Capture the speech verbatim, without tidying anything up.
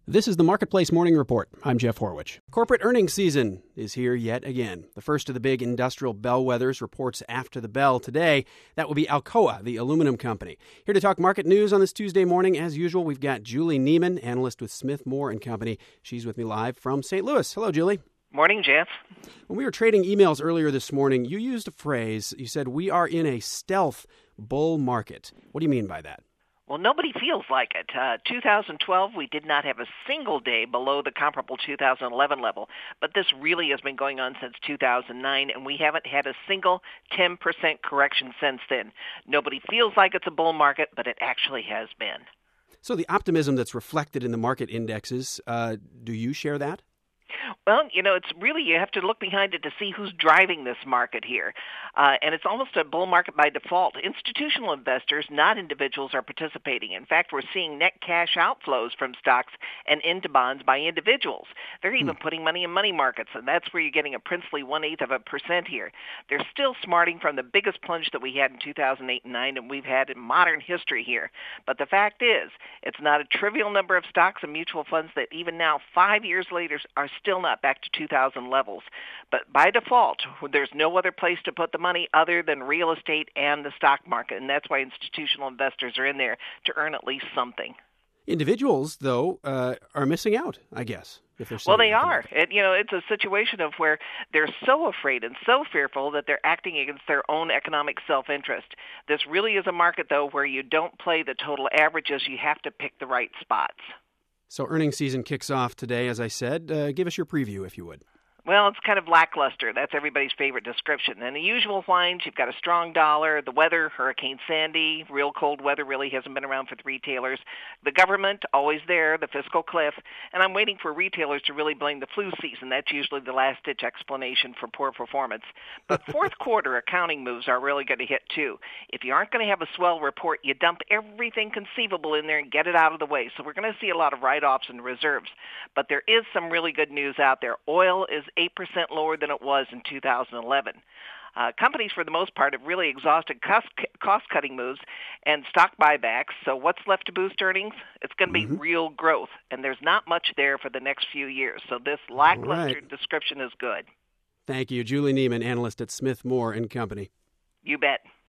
This is the Marketplace Morning Report. I'm Jeff Horwich. Corporate earnings season is here yet again. The first of the big industrial bellwethers reports after the bell today. That will be Alcoa, the aluminum company. Here to talk market news on this Tuesday morning, as usual, we've got Julie Neiman, analyst with Smith Moore and Company. She's with me live from Saint Louis. Hello, Julie. Morning, Jeff. When we were trading emails earlier this morning, you used a phrase. You said, we are in a stealth bull market. What do you mean by that? Well, nobody feels like it. Uh, two thousand twelve, we did not have a single day below the comparable two thousand eleven level, but this really has been going on since two thousand nine, and we haven't had a single ten percent correction since then. Nobody feels like it's a bull market, but it actually has been. So the optimism that's reflected in the market indexes, uh, do you share that? Well, you know, it's really, you have to look behind it to see who's driving this market here. Uh, and it's almost a bull market by default. Institutional investors, not individuals, are participating. In fact, we're seeing net cash outflows from stocks and into bonds by individuals. They're even hmm. putting money in money markets, and that's where you're getting a princely one-eighth of a percent here. They're still smarting from the biggest plunge that we had in two thousand eight and nine, and we've had in modern history here. But the fact is, it's not a trivial number of stocks and mutual funds that even now, five years later, are still not back to two thousand levels. But by default, there's no other place to put the money other than real estate and the stock market, and that's why institutional investors are in there to earn at least something. Individuals, though, uh, are missing out, I guess. If they're well, they are. It, you know, it's a situation of where they're so afraid and so fearful that they're acting against their own economic self-interest. This really is a market, though, where you don't play the total averages. You have to pick the right spots. So earnings season kicks off today, as I said. Uh, give us your preview, if you would. Well, it's kind of lackluster. That's everybody's favorite description. And the usual lines, you've got a strong dollar, the weather, Hurricane Sandy, real cold weather really hasn't been around for the retailers. The government, always there, the fiscal cliff. And I'm waiting for retailers to really blame the flu season. That's usually the last-ditch explanation for poor performance. But fourth quarter accounting moves are really going to hit, too. If you aren't going to have a swell report, you dump everything conceivable in there and get it out of the way. So we're going to see a lot of write-offs and reserves. But there is some really good news out there. Oil is eight percent lower than it was in two thousand eleven. Uh, companies, for the most part, have really exhausted cost, cost-cutting moves and stock buybacks. So what's left to boost earnings? It's going to be mm-hmm. real growth, and there's not much there for the next few years. So this lackluster right. description is good. Thank you. Julie Neiman, analyst at Smith Moore and Company. You bet.